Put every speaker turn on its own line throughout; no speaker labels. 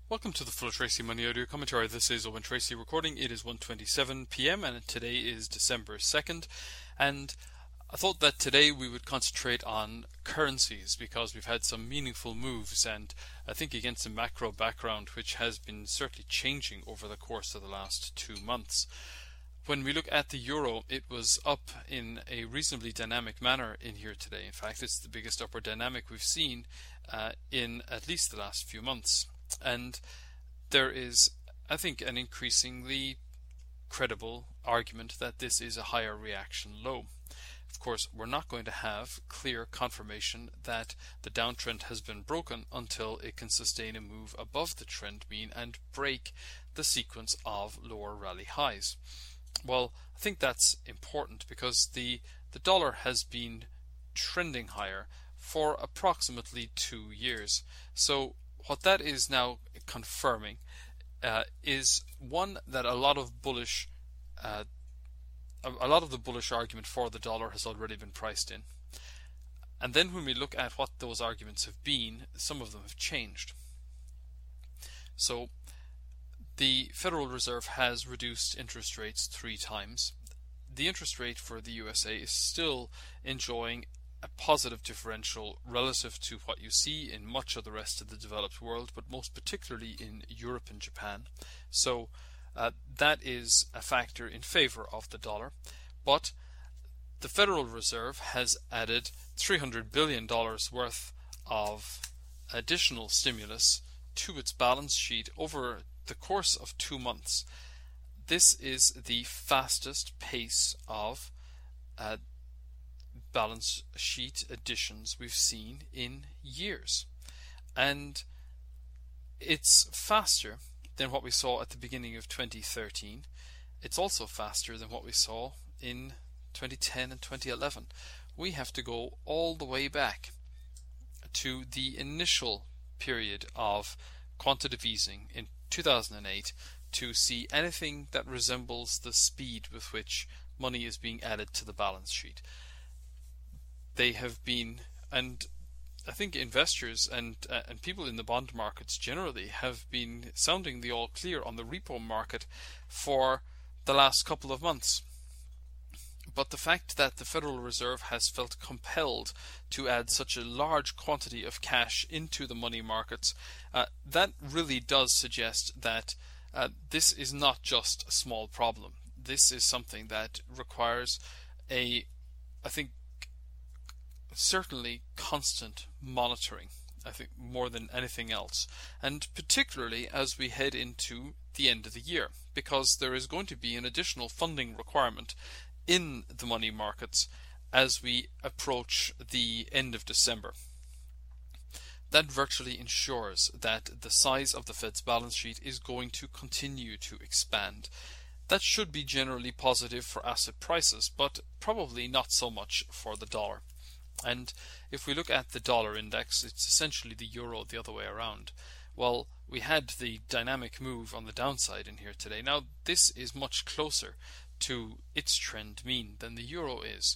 Welcome to the Full Tracy Money Audio Commentary. This is Owen Tracy recording. It is 1:27 p.m. and today is December 2nd. And I thought that today we would concentrate on currencies because we've had some meaningful moves, and I think against a macro background which has been certainly changing over the course of the last 2 months. When we look at the euro, it was up in a reasonably dynamic manner in here today. In fact, it's the biggest upward dynamic we've seen in at least the last few months. And there is, I think, an increasingly credible argument that this is a higher reaction low. Of course, we're not going to have clear confirmation that the downtrend has been broken until it can sustain a move above the trend mean and break the sequence of lower rally highs. Well, I think that's important because the dollar has been trending higher for approximately 2 years. So what that is now confirming is one, that a lot of the bullish argument for the dollar has already been priced in. And then when we look at what those arguments have been, some of them have changed. So the Federal Reserve has reduced interest rates 3 times. The interest rate for the USA is still enjoying a positive differential relative to what you see in much of the rest of the developed world, but most particularly in Europe and Japan. So that is a factor in favor of the dollar. But the Federal Reserve has added $300 billion worth of additional stimulus to its balance sheet over the course of 2 months. This is the fastest pace of balance sheet additions we've seen in years, and it's faster than what we saw at the beginning of 2013. It's also faster than what we saw in 2010 and 2011. We have to go all the way back to the initial period of quantitative easing in 2008 to see anything that resembles the speed with which money is being added to the balance sheet. They have been, and I think investors and people in the bond markets generally have been sounding the all clear on the repo market for the last couple of months. But the fact that the Federal Reserve has felt compelled to add such a large quantity of cash into the money markets, that really does suggest that this is not just a small problem. This is something that requires I think, certainly constant monitoring, I think, more than anything else, and particularly as we head into the end of the year, because there is going to be an additional funding requirement in the money markets as we approach the end of December. That virtually ensures that the size of the Fed's balance sheet is going to continue to expand. That should be generally positive for asset prices, but probably not so much for the dollar. And if we look at the dollar index, it's essentially the euro the other way around. Well, we had the dynamic move on the downside in here today. Now, this is much closer to its trend mean than the euro is.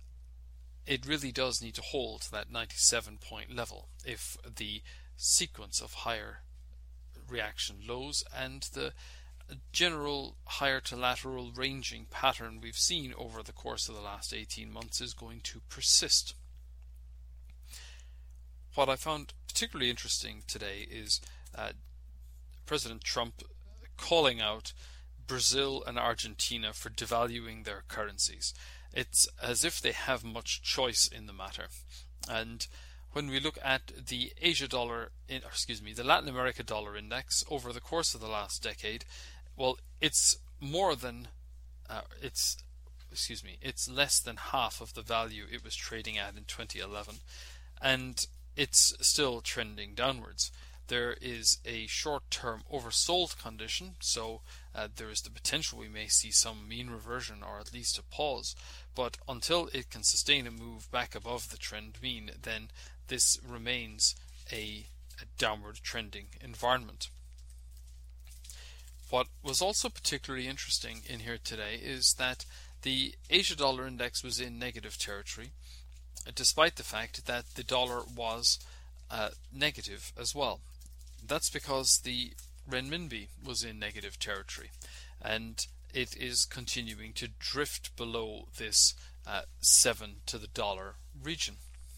It really does need to hold that 97-point level if the sequence of higher reaction lows and the general higher to lateral ranging pattern we've seen over the course of the last 18 months is going to persist. What I found particularly interesting today is President Trump calling out Brazil and Argentina for devaluing their currencies. It's as if they have much choice in the matter. And when we look at the the Latin America dollar index over the course of the last decade, well, it's less than half of the value it was trading at in 2011, and it's still trending downwards. There is a short-term oversold condition, so there is the potential we may see some mean reversion or at least a pause. But until it can sustain a move back above the trend mean, then this remains a downward trending environment. What was also particularly interesting in here today is that the Asia dollar index was in negative territory, despite the fact that the dollar was negative as well. That's because the renminbi was in negative territory, and it is continuing to drift below this 7 to the dollar region.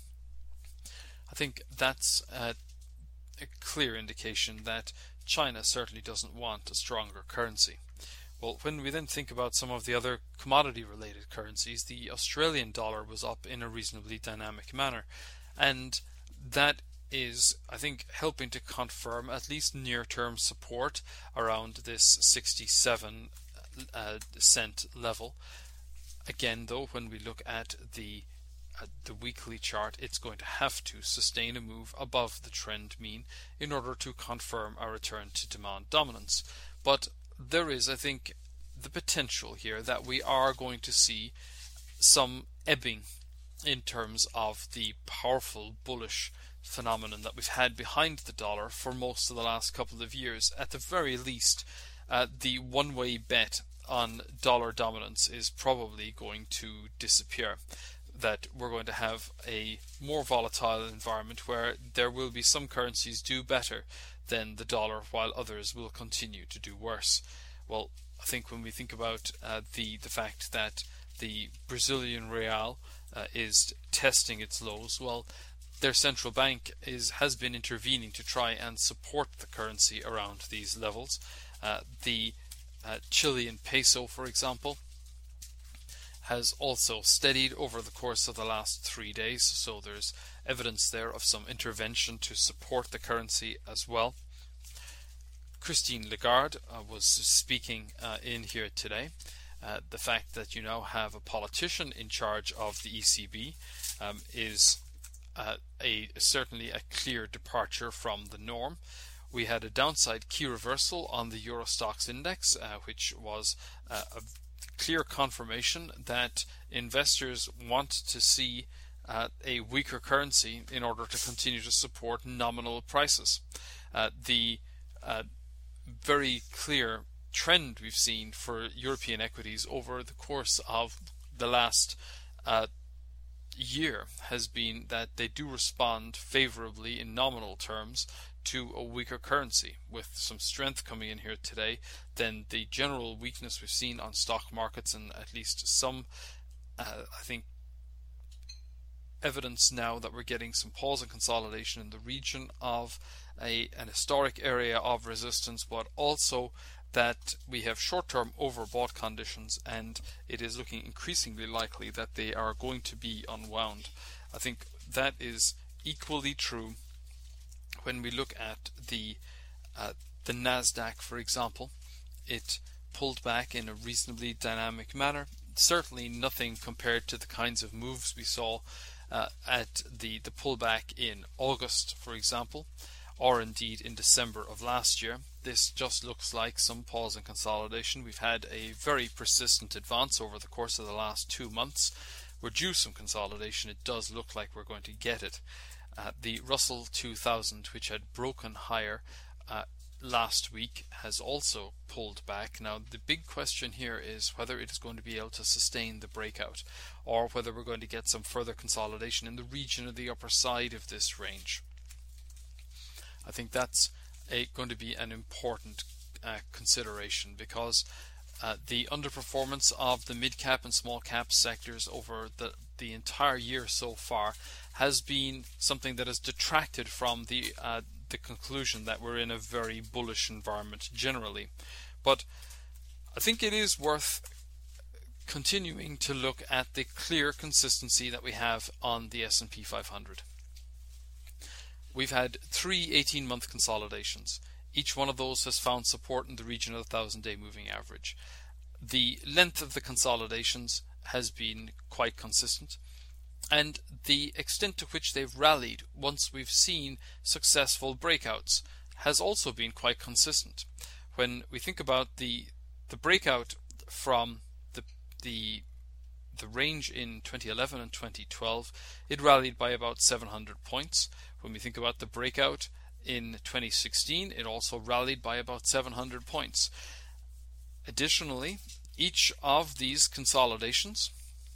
I think that's a clear indication that China certainly doesn't want a stronger currency. Well, when we then think about some of the other commodity-related currencies, the Australian dollar was up in a reasonably dynamic manner, and that is, I think, helping to confirm at least near-term support around this 67 cent level. Again, though, when we look at the weekly chart, it's going to have to sustain a move above the trend mean in order to confirm a return to demand dominance. But there is, I think, the potential here that we are going to see some ebbing in terms of the powerful bullish phenomenon that we've had behind the dollar for most of the last couple of years. At the very least, the one-way bet on dollar dominance is probably going to disappear. That we're going to have a more volatile environment where there will be some currencies do better than the dollar while others will continue to do worse. Well, I think when we think about the fact that the Brazilian real is testing its lows, well, their central bank has been intervening to try and support the currency around these levels. The Chilean peso, for example, has also steadied over the course of the last 3 days, so there's evidence there of some intervention to support the currency as well. Christine Lagarde was speaking in here today. The fact that you now have a politician in charge of the ECB is certainly a clear departure from the norm. We had a downside key reversal on the Euro Stoxx index, which was a clear confirmation that investors want to see a weaker currency in order to continue to support nominal prices. The very clear trend we've seen for European equities over the course of the last year has been that they do respond favorably in nominal terms to a weaker currency, with some strength coming in here today. Then the general weakness we've seen on stock markets, and at least some I think evidence now that we're getting some pause and consolidation in the region of an historic area of resistance, but also that we have short-term overbought conditions, and it is looking increasingly likely that they are going to be unwound. I think that is equally true when we look at the Nasdaq, for example. It pulled back in a reasonably dynamic manner. Certainly nothing compared to the kinds of moves we saw at the pullback in August, for example, or indeed in December of last year. This just looks like some pause and consolidation. We've had a very persistent advance over the course of the last 2 months. We're due some consolidation. It does look like we're going to get it. The Russell 2000, which had broken higher last week, has also pulled back. Now, the big question here is whether it is going to be able to sustain the breakout, or whether we're going to get some further consolidation in the region of the upper side of this range. I think that's going to be an important consideration, because the underperformance of the mid-cap and small-cap sectors over the entire year so far has been something that has detracted from the conclusion that we're in a very bullish environment generally. But I think it is worth continuing to look at the clear consistency that we have on the S&P 500. We've had 3 18-month consolidations. Each one of those has found support in the region of the 1,000-day moving average. The length of the consolidations has been quite consistent, and the extent to which they've rallied once we've seen successful breakouts has also been quite consistent. When we think about the breakout from the range in 2011 and 2012, it rallied by about 700 points. When we think about the breakout in 2016, it also rallied by about 700 points. Additionally, each of these consolidations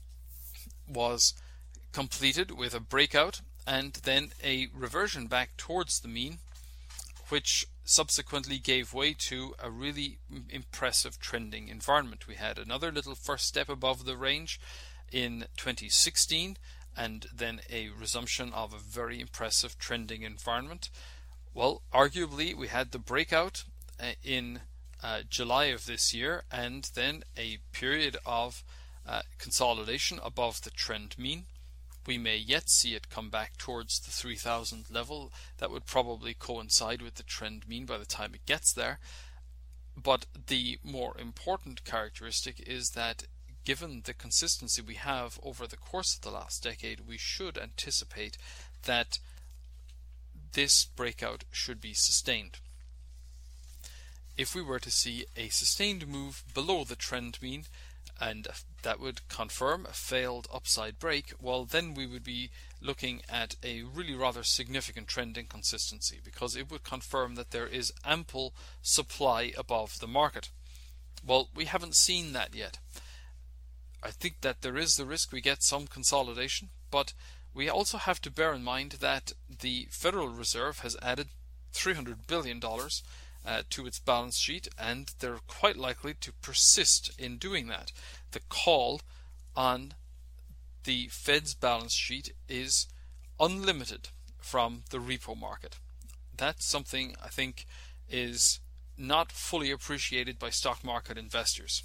was completed with a breakout and then a reversion back towards the mean, which subsequently gave way to a really impressive trending environment. We had another little first step above the range in 2016, and then a resumption of a very impressive trending environment. Well, arguably we had the breakout in July of this year, and then a period of consolidation above the trend mean. We may yet see it come back towards the 3,000 level. That would probably coincide with the trend mean by the time it gets there. But the more important characteristic is that given the consistency we have over the course of the last decade, we should anticipate that this breakout should be sustained. If we were to see a sustained move below the trend mean, and that would confirm a failed upside break, well, then we would be looking at a really rather significant trend inconsistency, because it would confirm that there is ample supply above the market. Well, we haven't seen that yet. I think that there is the risk we get some consolidation, but we also have to bear in mind that the Federal Reserve has added $300 billion to its balance sheet, and they're quite likely to persist in doing that. The call on the Fed's balance sheet is unlimited from the repo market. That's something I think is not fully appreciated by stock market investors.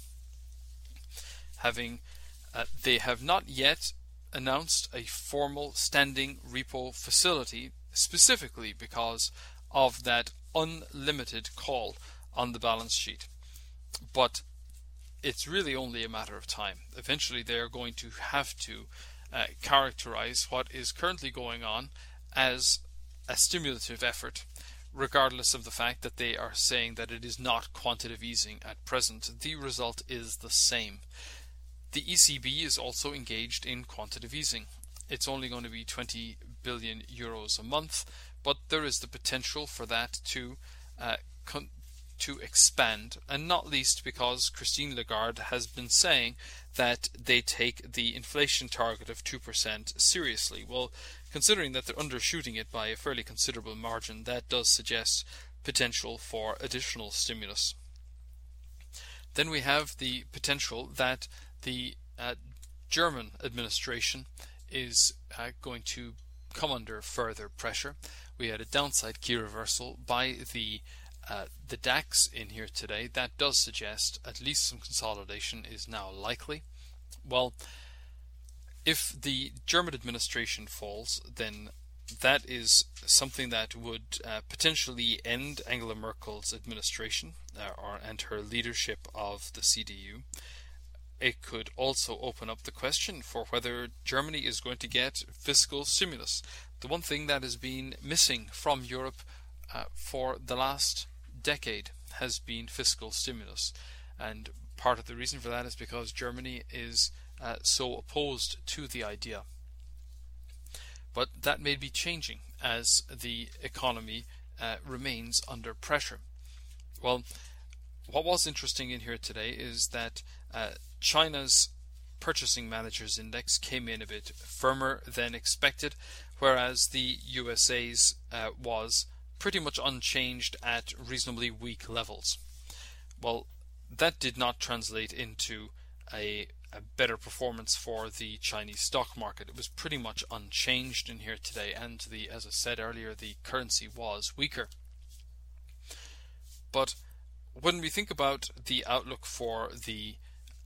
They have not yet announced a formal standing repo facility, specifically because of that unlimited call on the balance sheet. But it's really only a matter of time. Eventually they are going to have to characterize what is currently going on as a stimulative effort, regardless of the fact that they are saying that it is not quantitative easing at present. The result is the same. The ECB is also engaged in quantitative easing. It's only going to be 20 billion euros a month, but there is the potential for that to expand, and not least because Christine Lagarde has been saying that they take the inflation target of 2% seriously. Well, considering that they're undershooting it by a fairly considerable margin, that does suggest potential for additional stimulus. Then we have the potential that the German administration is going to come under further pressure. We had a downside key reversal by the DAX in here today. That does suggest at least some consolidation is now likely. Well, if the German administration falls, then that is something that would potentially end Angela Merkel's administration and her leadership of the CDU. It could also open up the question for whether Germany is going to get fiscal stimulus. The one thing that has been missing from Europe for the last decade has been fiscal stimulus, and part of the reason for that is because Germany is so opposed to the idea. But that may be changing as the economy remains under pressure. Well, what was interesting in here today is that China's Purchasing Managers Index came in a bit firmer than expected, whereas the USA's was pretty much unchanged at reasonably weak levels. Well, that did not translate into a better performance for the Chinese stock market. It was pretty much unchanged in here today, and as I said earlier, the currency was weaker. But when we think about the outlook for the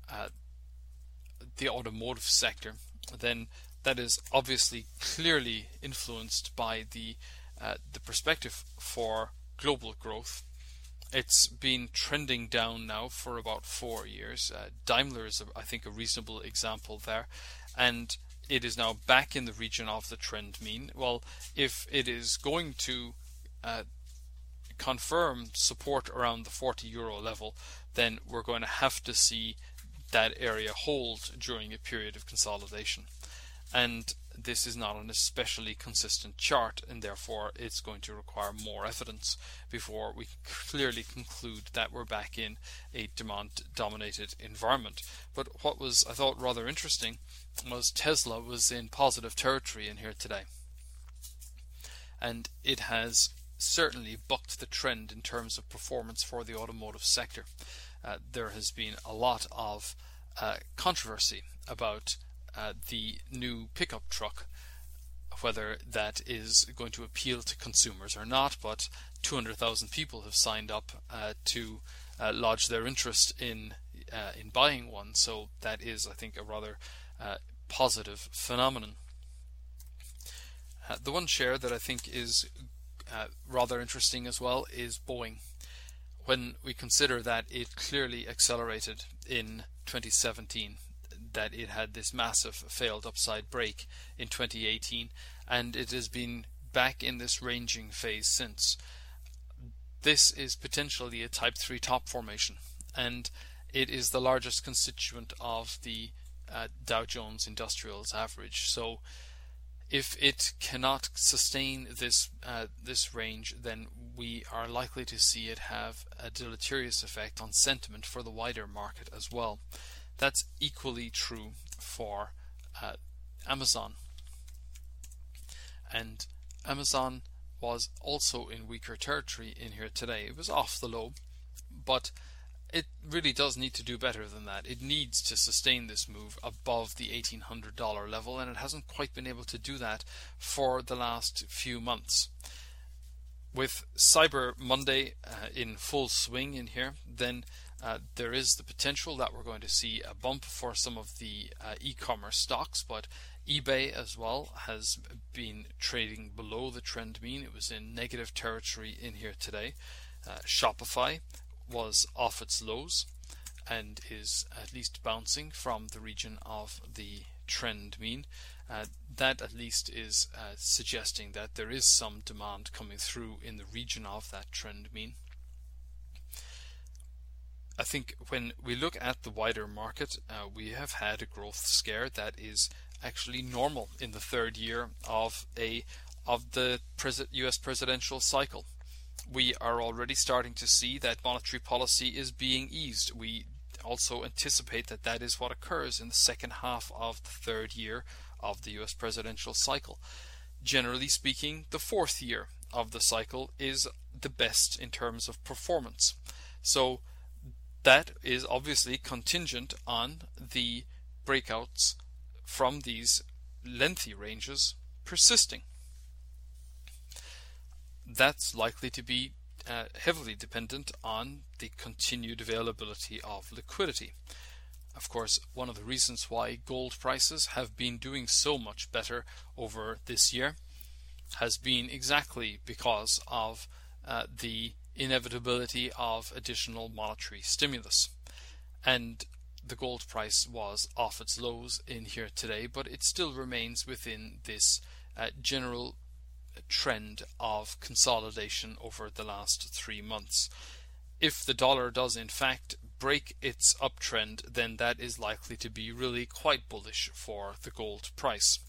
automotive sector, then that is obviously clearly influenced by the perspective for global growth. It's been trending down now for about 4 years. Daimler is, I think, a reasonable example there, and it is now back in the region of the trend mean. Well, if it is going to confirm support around the 40 euro level, then we're going to have to see that area hold during a period of consolidation. And this is not an especially consistent chart, and therefore it's going to require more evidence before we clearly conclude that we're back in a demand-dominated environment. But what was, I thought, rather interesting was Tesla was in positive territory in here today. And it has certainly bucked the trend in terms of performance for the automotive sector. There has been a lot of controversy about the new pickup truck, whether that is going to appeal to consumers or not, but 200,000 people have signed up to lodge their interest in buying one, so that is, I think, a rather positive phenomenon. The one share that I think is rather interesting as well is Boeing. When we consider that it clearly accelerated in 2017, that it had this massive failed upside break in 2018, and it has been back in this ranging phase since. This is potentially a Type 3 top formation, and it is the largest constituent of the Dow Jones Industrials average. So if it cannot sustain this range, then we are likely to see it have a deleterious effect on sentiment for the wider market as well. That's equally true for Amazon. And Amazon was also in weaker territory in here today. It was off the low, but it really does need to do better than that. It needs to sustain this move above the $1,800 level, and it hasn't quite been able to do that for the last few months. With Cyber Monday in full swing in here, then there is the potential that we're going to see a bump for some of the e-commerce stocks, but eBay as well has been trading below the trend mean. It was in negative territory in here today. Shopify was off its lows and is at least bouncing from the region of the trend mean. That at least is suggesting that there is some demand coming through in the region of that trend mean. I think when we look at the wider market, we have had a growth scare that is actually normal in the third year of the US presidential cycle. We are already starting to see that monetary policy is being eased. We also anticipate that that is what occurs in the second half of the third year of the US presidential cycle. Generally speaking, the fourth year of the cycle is the best in terms of performance. So that is obviously contingent on the breakouts from these lengthy ranges persisting. That's likely to be heavily dependent on the continued availability of liquidity. Of course, one of the reasons why gold prices have been doing so much better over this year has been exactly because of the inevitability of additional monetary stimulus. And the gold price was off its lows in here today, but it still remains within this general trend of consolidation over the last 3 months. If the dollar does in fact break its uptrend, then that is likely to be really quite bullish for the gold price.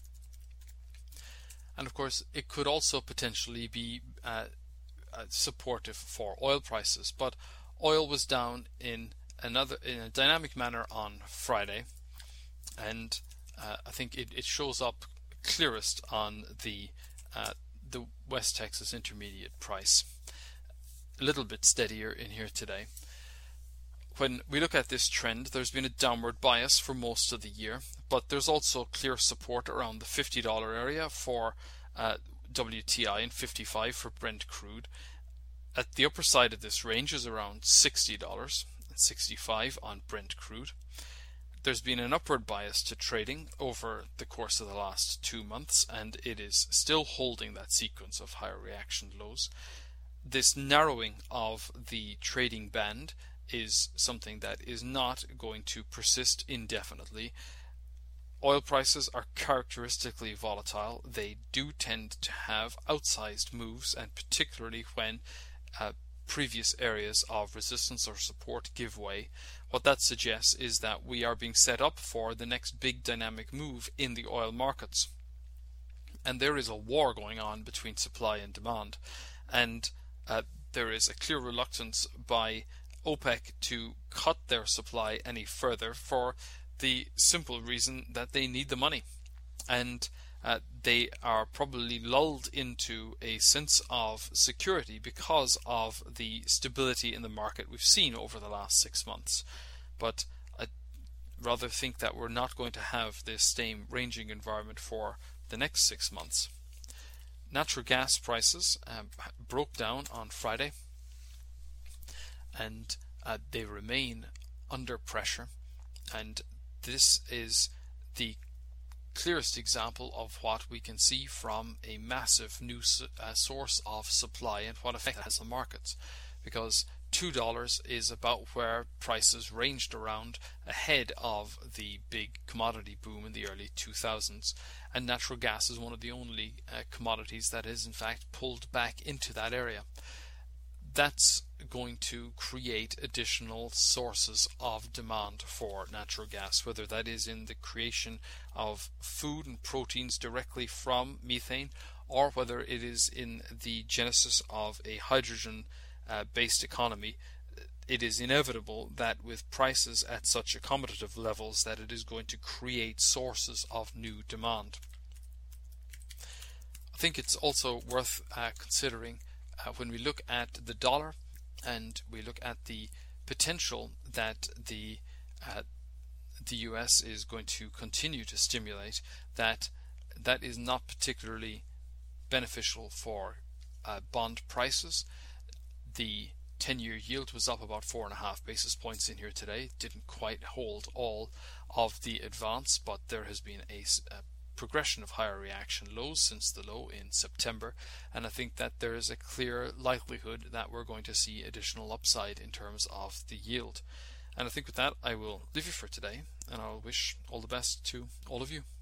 And of course, it could also potentially be supportive for oil prices, but oil was down in a dynamic manner on Friday, and I think it shows up clearest on the West Texas Intermediate price. A little bit steadier in here today. When we look at this trend, there's been a downward bias for most of the year, but there's also clear support around the $50 area for WTI and 55 for Brent crude. At the upper side of this range is around $60 and 65 on Brent crude. There's been an upward bias to trading over the course of the last 2 months, and it is still holding that sequence of higher reaction lows. This narrowing of the trading band is something that is not going to persist indefinitely. Oil prices are characteristically volatile. They do tend to have outsized moves, and particularly when previous areas of resistance or support give way. What that suggests is that we are being set up for the next big dynamic move in the oil markets. And there is a war going on between supply and demand. And there is a clear reluctance by OPEC to cut their supply any further for the simple reason that they need the money. And they are probably lulled into a sense of security because of the stability in the market we've seen over the last 6 months. But I rather think that we're not going to have this same ranging environment for the next 6 months. Natural gas prices broke down on Friday, and they remain under pressure, and this is the clearest example of what we can see from a massive new source of supply and what effect it has on markets, because $2 is about where prices ranged around ahead of the big commodity boom in the early 2000s, and natural gas is one of the only commodities that is in fact pulled back into that area. That's going to create additional sources of demand for natural gas, whether that is in the creation of food and proteins directly from methane, or whether it is in the genesis of a hydrogen based economy. It is inevitable that with prices at such accommodative levels that it is going to create sources of new demand. I think it's also worth considering when we look at the dollar and we look at the potential that the US is going to continue to stimulate, that is not particularly beneficial for bond prices. The 10-year yield was up about 4.5 basis points in here today. It didn't quite hold all of the advance, but there has been a progression of higher reaction lows since the low in September, and I think that there is a clear likelihood that we're going to see additional upside in terms of the yield. And I think with that I will leave you for today, and I'll wish all the best to all of you.